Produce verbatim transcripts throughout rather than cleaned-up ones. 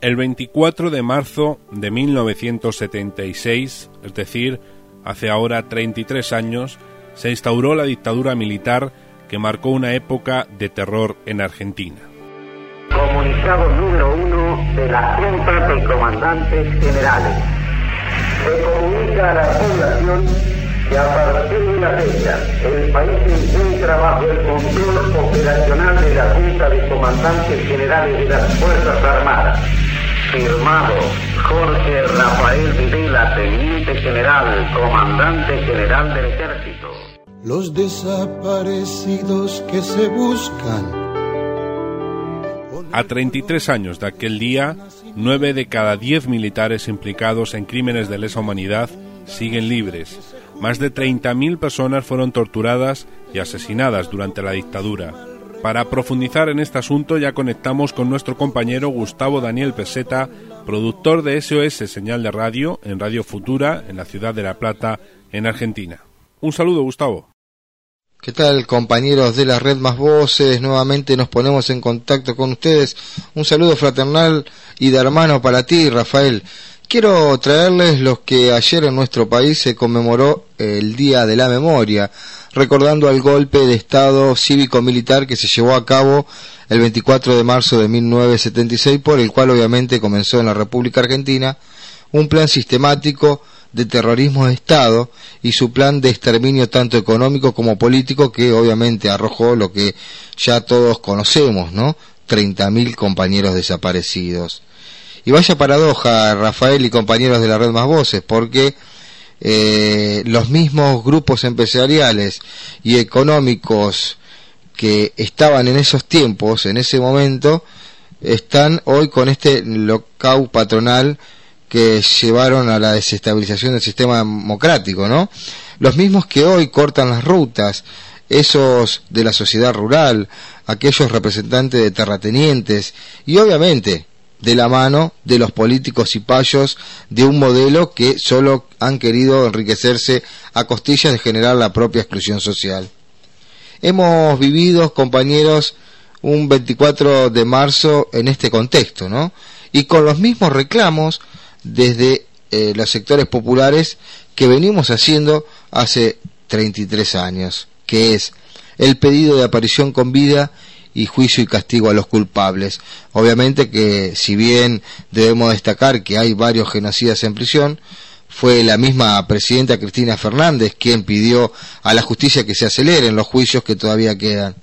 El veinticuatro de marzo de mil novecientos setenta y seis, es decir, hace ahora treinta y tres años, se instauró la dictadura militar que marcó una época de terror en Argentina. Comunicado número uno de las juntas de comandantes generales. Se comunica a la población que a partir de la fecha el país se encuentra bajo el control operacional de la Junta de Comandantes Generales de las Fuerzas Armadas. Firmado Jorge Rafael Videla, Teniente General, Comandante General del Ejército. Los desaparecidos que se buscan. A treinta y tres años de aquel día, nueve de cada diez militares implicados en crímenes de lesa humanidad siguen libres. Más de treinta mil personas fueron torturadas y asesinadas durante la dictadura. Para profundizar en este asunto ya conectamos con nuestro compañero Gustavo Daniel Peseta, productor de S O S Señal de Radio en Radio Futura, en la ciudad de La Plata, en Argentina. Un saludo, Gustavo. ¿Qué tal, compañeros de la Red Más Voces? Nuevamente nos ponemos en contacto con ustedes. Un saludo fraternal y de hermano para ti, Rafael. Quiero traerles lo que ayer en nuestro país se conmemoró el Día de la Memoria, recordando al golpe de Estado cívico-militar que se llevó a cabo el veinticuatro de marzo de mil novecientos setenta y seis, por el cual obviamente comenzó en la República Argentina un plan sistemático de terrorismo de Estado y su plan de exterminio tanto económico como político, que obviamente arrojó lo que ya todos conocemos, ¿no? treinta mil compañeros desaparecidos. Y vaya paradoja, Rafael y compañeros de la Red Más Voces, porque eh, los mismos grupos empresariales y económicos que estaban en esos tiempos, en ese momento, están hoy con este lockout patronal que llevaron a la desestabilización del sistema democrático, ¿no? Los mismos que hoy cortan las rutas, esos de la sociedad rural, aquellos representantes de terratenientes y obviamente de la mano de los políticos y payos de un modelo que solo han querido enriquecerse a costillas de generar la propia exclusión social. Hemos vivido, compañeros, un veinticuatro de marzo en este contexto, ¿no? Y con los mismos reclamos desde eh, los sectores populares que venimos haciendo hace treinta y tres años, que es el pedido de aparición con vida y juicio y castigo a los culpables. Obviamente que, si bien debemos destacar que hay varios genocidas en prisión, fue la misma presidenta Cristina Fernández quien pidió a la justicia que se aceleren los juicios que todavía quedan,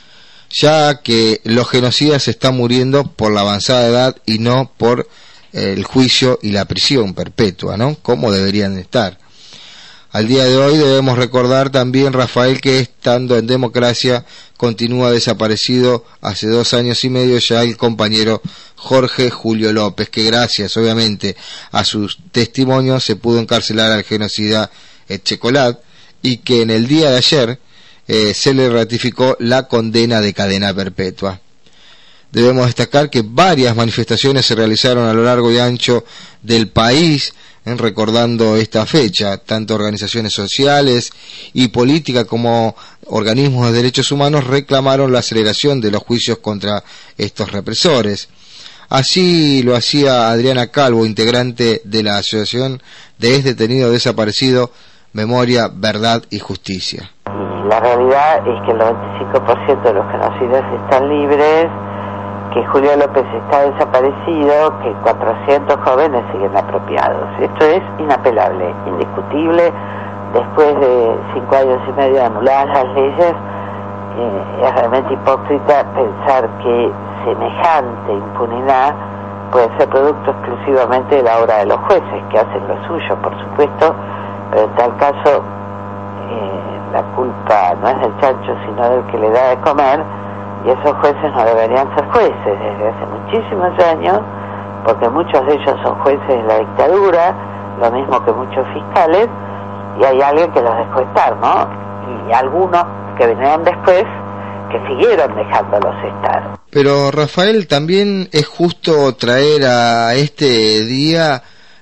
ya que los genocidas están muriendo por la avanzada edad y no por el juicio y la prisión perpetua, ¿no? Como deberían estar. Al día de hoy debemos recordar también, Rafael, que estando en democracia continúa desaparecido hace dos años y medio ya el compañero Jorge Julio López, que gracias obviamente a sus testimonios se pudo encarcelar al genocida Etchecolat y que en el día de ayer eh, se le ratificó la condena de cadena perpetua. Debemos destacar que varias manifestaciones se realizaron a lo largo y ancho del país en recordando esta fecha. Tanto organizaciones sociales y políticas como organismos de derechos humanos reclamaron la aceleración de los juicios contra estos represores. Así lo hacía Adriana Calvo, integrante de la Asociación de Ex Detenido Desaparecido, Memoria, Verdad y Justicia. La realidad es que el noventa y cinco por ciento de los genocidas están libres, que Julio López está desaparecido, que cuatrocientos jóvenes siguen apropiados. Esto es inapelable, indiscutible. Después de cinco años y medio de anuladas las leyes, eh, es realmente hipócrita pensar que semejante impunidad puede ser producto exclusivamente de la obra de los jueces, que hacen lo suyo, por supuesto, pero en tal caso eh, la culpa no es del chancho, sino del que le da de comer. Y esos jueces no deberían ser jueces desde hace muchísimos años, porque muchos de ellos son jueces de la dictadura, lo mismo que muchos fiscales, y hay alguien que los dejó estar, ¿no? Y algunos que vinieron después que siguieron dejándolos estar. Pero, Rafael, también es justo traer a este día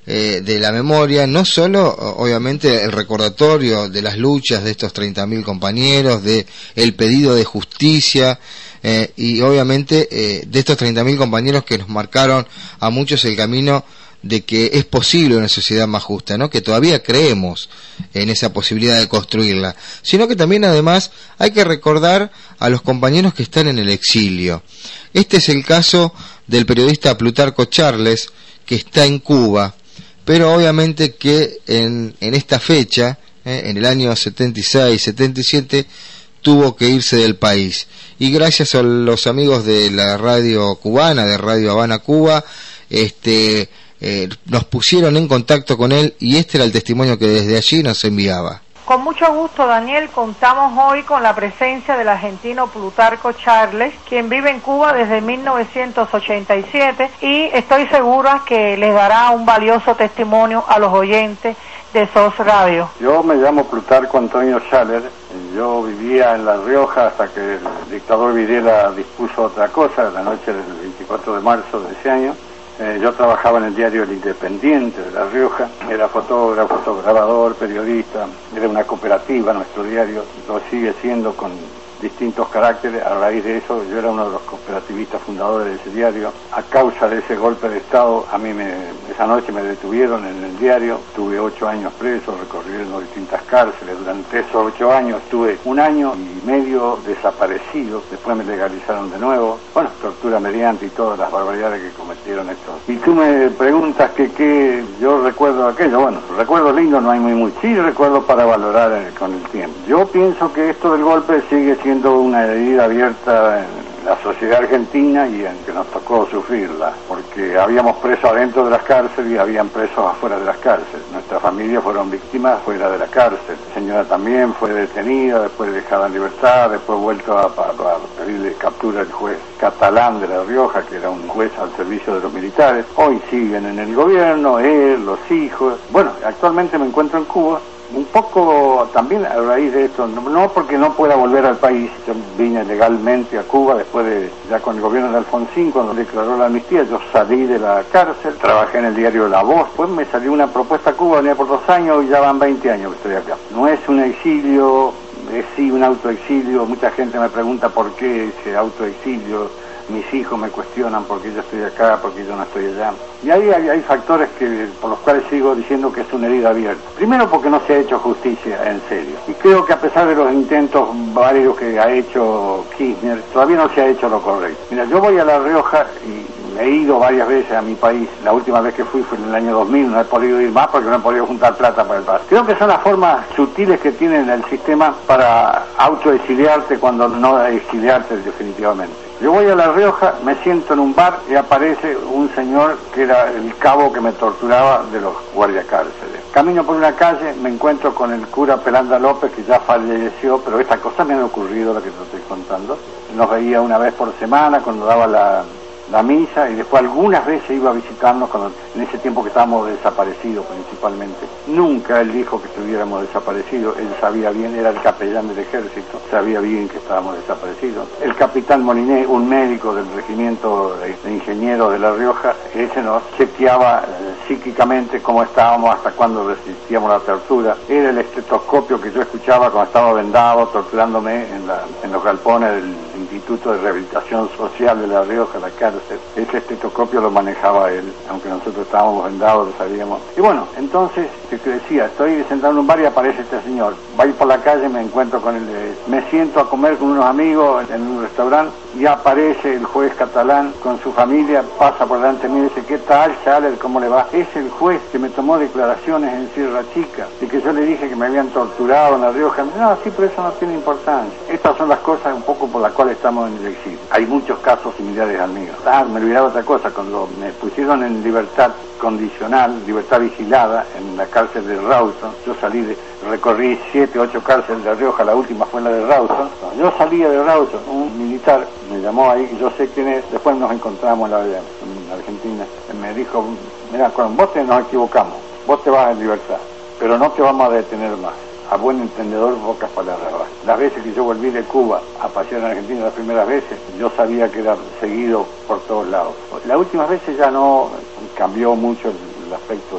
eh, de la memoria, no solo obviamente el recordatorio de las luchas de estos treinta mil compañeros, de el pedido de justicia, eh, y obviamente eh, de estos treinta mil compañeros que nos marcaron a muchos el camino de que es posible una sociedad más justa, ¿no? Que todavía creemos en esa posibilidad de construirla, sino que también además hay que recordar a los compañeros que están en el exilio. Este es el caso del periodista Plutarco Charles, que está en Cuba, pero obviamente que en, en esta fecha, eh, en el año setenta y seis, setenta y siete, tuvo que irse del país. Y gracias a los amigos de la radio cubana, de Radio Habana Cuba, este... Eh, nos pusieron en contacto con él y este era el testimonio que desde allí nos enviaba. Con mucho gusto, Daniel, contamos hoy con la presencia del argentino Plutarco Charles, quien vive en Cuba desde mil novecientos ochenta y siete, y estoy segura que les dará un valioso testimonio a los oyentes de S O S Radio. Yo me llamo Plutarco Antonio Charles, yo vivía en La Rioja hasta que el dictador Videla dispuso otra cosa, la noche del veinticuatro de marzo de ese año. Eh, yo trabajaba en el diario El Independiente de La Rioja, era fotógrafo, fotografador, periodista, era una cooperativa nuestro diario, lo sigue siendo con distintos caracteres. A raíz de eso yo era uno de los cooperativistas fundadores de ese diario. A causa de ese golpe de Estado, a mí me, esa noche me detuvieron en el diario, tuve ocho años preso, recorriendo distintas cárceles. Durante esos ocho años estuve un año y medio desaparecido, después me legalizaron de nuevo, bueno, tortura mediante y todas las barbaridades que cometieron estos. Y tú me preguntas que qué yo recuerdo aquello. Bueno, recuerdos lindos no hay muy mucho, sí recuerdo para valorar eh, con el tiempo. Yo pienso que esto del golpe sigue siendo una herida abierta en la sociedad argentina y en que nos tocó sufrirla, porque habíamos presos adentro de las cárceles y habían presos afuera de las cárceles. Nuestras familias fueron víctimas fuera de la cárcel. La señora también fue detenida, después dejada en libertad, después vuelto a, a, a pedirle captura al juez catalán de La Rioja, que era un juez al servicio de los militares. Hoy siguen en el gobierno, él, los hijos. Bueno, actualmente me encuentro en Cuba, un poco también a raíz de esto, no, no porque no pueda volver al país. Yo vine legalmente a Cuba después de, ya con el gobierno de Alfonsín, cuando declaró la amnistía, yo salí de la cárcel, trabajé en el diario La Voz, pues me salió una propuesta a Cuba, venía por dos años y ya van veinte años que estoy acá. No es un exilio, es sí un autoexilio. Mucha gente me pregunta por qué ese autoexilio. Mis hijos me cuestionan por qué yo estoy acá, por qué yo no estoy allá. Y ahí hay, hay factores que por los cuales sigo diciendo que es una herida abierta. Primero porque no se ha hecho justicia en serio. Y creo que a pesar de los intentos varios que ha hecho Kirchner, todavía no se ha hecho lo correcto. Mira, yo voy a La Rioja y he ido varias veces a mi país. La última vez que fui fue en el año dos mil, no he podido ir más porque no he podido juntar plata para el paso. Creo que son las formas sutiles que tiene el sistema para autoexiliarte cuando no exiliarte definitivamente. Yo voy a La Rioja, me siento en un bar y aparece un señor que era el cabo que me torturaba de los guardiacárceles. Camino por una calle, me encuentro con el cura Pelanda López, que ya falleció, pero esta cosa me ha ocurrido, la que te estoy contando. Nos veía una vez por semana cuando daba la, la misa, y después algunas veces iba a visitarnos cuando, en ese tiempo que estábamos desaparecidos principalmente. Nunca él dijo que estuviéramos desaparecidos, él sabía bien, era el capellán del ejército, sabía bien que estábamos desaparecidos. El capitán Moliné, un médico del regimiento de, de ingenieros de La Rioja, ese nos chequeaba eh, psíquicamente cómo estábamos, hasta cuándo resistíamos la tortura. Era el estetoscopio que yo escuchaba cuando estaba vendado, torturándome en, la, en los galpones del Instituto de Rehabilitación Social de La Rioja, la cárcel. Ese estetoscopio lo manejaba él, aunque nosotros estábamos vendados, lo sabíamos. Y bueno, entonces, que te decía, estoy sentado en un bar y aparece este señor. Voy por la calle, me encuentro con él, me siento a comer con unos amigos en un restaurante y aparece el juez catalán con su familia, pasa por delante de mí y dice: ¿qué tal, Charles? ¿Cómo le va? Es el juez que me tomó declaraciones en Sierra Chica y que yo le dije que me habían torturado en La Rioja. No, sí, pero eso no tiene importancia. Estas son las cosas un poco por las cuales estamos en el exilio. Hay muchos casos similares al mío. Ah, me olvidaba otra cosa, cuando me pusieron en libertad condicional, libertad vigilada, en la cárcel de Rawson, yo salí de, recorrí siete, ocho cárceles de La Rioja, la última fue la de Rawson. Yo salía de Rawson, un militar me llamó ahí, yo sé quién es, después nos encontramos en, la, en Argentina, me dijo: mira, con vos te nos equivocamos, vos te vas en libertad, pero no te vamos a detener más. A buen entendedor, pocas palabras. Las veces que yo volví de Cuba a pasear en Argentina, las primeras veces, yo sabía que era seguido por todos lados. Las últimas veces ya no, cambió mucho el, el aspecto del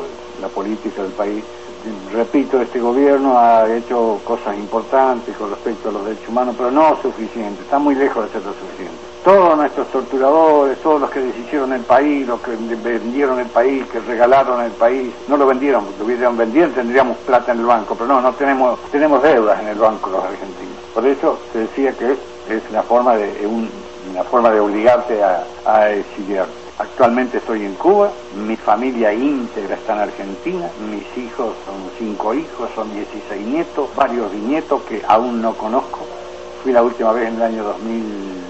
la política del país. Repito, este gobierno ha hecho cosas importantes con respecto a los derechos humanos, pero no suficiente, está muy lejos de ser lo suficiente. Todos nuestros torturadores, todos los que deshicieron el país, los que vendieron el país, que regalaron el país, no lo vendieron, porque lo hubieran vendido tendríamos plata en el banco, pero no, no tenemos, tenemos deudas en el banco los argentinos. Por eso te decía que es una forma de, un, una forma de obligarte a, a exiliar. Actualmente estoy en Cuba, mi familia íntegra está en Argentina, mis hijos son cinco hijos, son dieciséis nietos, varios bisnietos que aún no conozco. Fui la última vez en el año dos mil,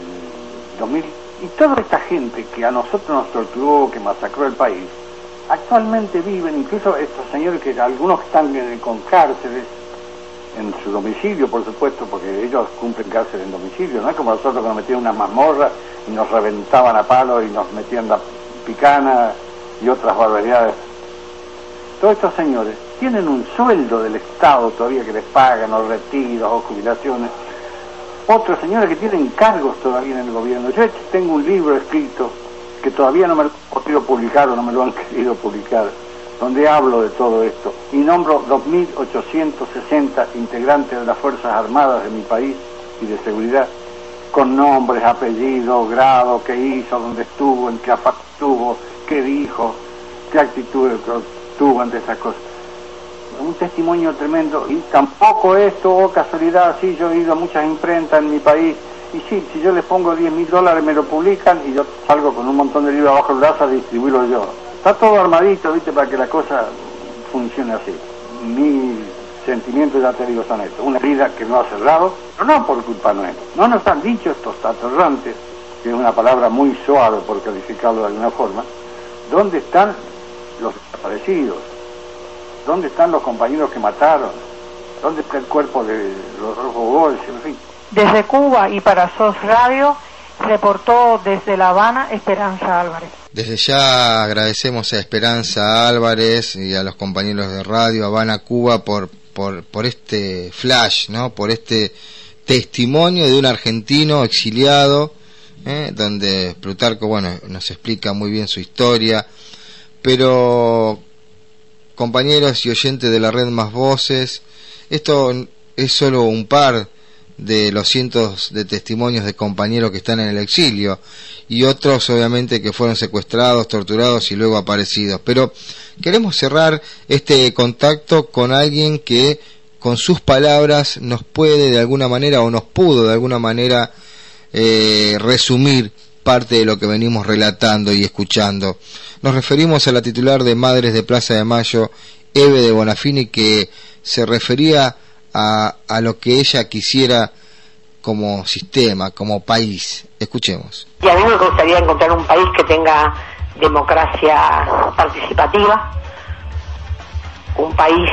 dos mil, y toda esta gente que a nosotros nos torturó, que masacró el país, actualmente viven, incluso estos señores que algunos están con cárceles, en su domicilio, por supuesto, porque ellos cumplen cárcel en domicilio, no es como nosotros que nos metían una mazmorra y nos reventaban a palos y nos metían la picana y otras barbaridades. Todos estos señores tienen un sueldo del Estado todavía que les pagan, o retiros, o jubilaciones. Otros señores que tienen cargos todavía en el gobierno. Yo tengo un libro escrito que todavía no me lo han podido publicar o no me lo han querido publicar, donde hablo de todo esto y nombro dos mil ochocientos sesenta integrantes de las Fuerzas Armadas de mi país y de seguridad, con nombres, apellidos, grado, qué hizo, dónde estuvo, en qué afán estuvo, qué dijo, qué actitud tuvo ante esas cosas. Un testimonio tremendo. Y tampoco esto, oh casualidad, sí, yo he ido a muchas imprentas en mi país y sí, si yo les pongo diez mil dólares me lo publican y yo salgo con un montón de libros bajo el brazo a distribuirlo yo. Está todo armadito, ¿viste?, para que la cosa funcione así. Mis sentimientos, ya te digo, son estos. Una herida que no ha cerrado, pero no por culpa nuestra. No nos han dicho estos atorrantes, que es una palabra muy suave por calificarlo de alguna forma, ¿dónde están los desaparecidos? ¿Dónde están los compañeros que mataron? ¿Dónde está el cuerpo de los Rojos Boys? En fin. Desde Cuba y para S O S Radio, reportó desde La Habana Esperanza Álvarez. Desde ya agradecemos a Esperanza Álvarez y a los compañeros de Radio Habana, Cuba, por, por, por este flash, ¿no? Por este testimonio de un argentino exiliado, ¿eh? Donde Plutarco, bueno, nos explica muy bien su historia, pero compañeros y oyentes de la red Más Voces, esto es solo un par de los cientos de testimonios de compañeros que están en el exilio y otros obviamente que fueron secuestrados, torturados y luego aparecidos, pero queremos cerrar este contacto con alguien que con sus palabras nos puede de alguna manera o nos pudo de alguna manera eh, resumir parte de lo que venimos relatando y escuchando. Nos referimos a la titular de Madres de Plaza de Mayo, Eve de Bonafini, que se refería A, a lo que ella quisiera como sistema, como país. Escuchemos. Y a mí me gustaría encontrar un país que tenga democracia participativa, un país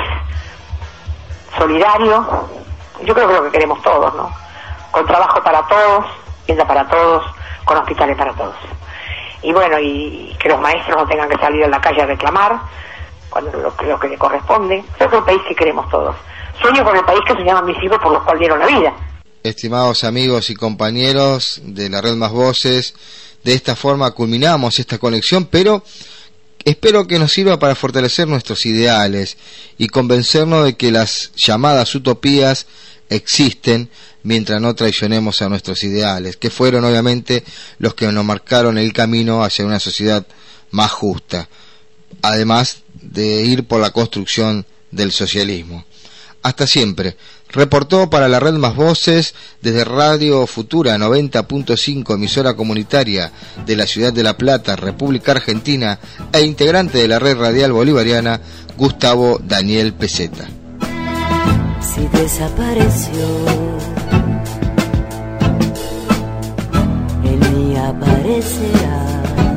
solidario, yo creo que es lo que queremos todos, ¿no? Con trabajo para todos, vivienda para todos, con hospitales para todos. Y bueno, y que los maestros no tengan que salir a la calle a reclamar cuando lo, lo que le corresponde. Creo que es el país que queremos todos. Sueño con el país que soñaban mis hijos, por los cuales dieron la vida. Estimados amigos y compañeros de la red Más Voces, de esta forma culminamos esta conexión, pero espero que nos sirva para fortalecer nuestros ideales y convencernos de que las llamadas utopías existen mientras no traicionemos a nuestros ideales, que fueron obviamente los que nos marcaron el camino hacia una sociedad más justa, además de ir por la construcción del socialismo. Hasta siempre. Reportó para la red Más Voces desde Radio Futura noventa punto cinco, emisora comunitaria de la ciudad de La Plata, República Argentina, e integrante de la red radial bolivariana, Gustavo Daniel Peseta. Si desapareció, él ni aparecerá.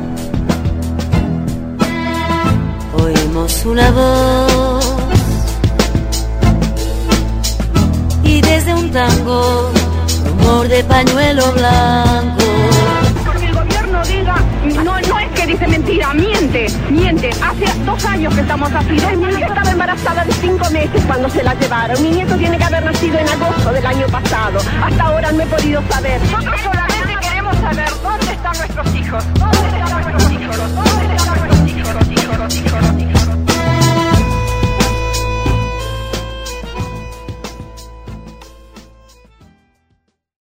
Oímos una voz y desde un tango, rumor de pañuelo blanco. Porque el gobierno diga, no, no es que dice mentira, miente, miente. Hace dos años que estamos así. Mi niña estaba embarazada de cinco meses cuando se la llevaron. Mi nieto tiene que haber nacido en agosto del año pasado. Hasta ahora no he podido saber. Nosotros solamente queremos saber dónde están nuestros hijos. ¿Dónde están nuestros hijos? ¿Dónde están nuestros hijos? Los hijos, los hijos, los hijos, los hijos.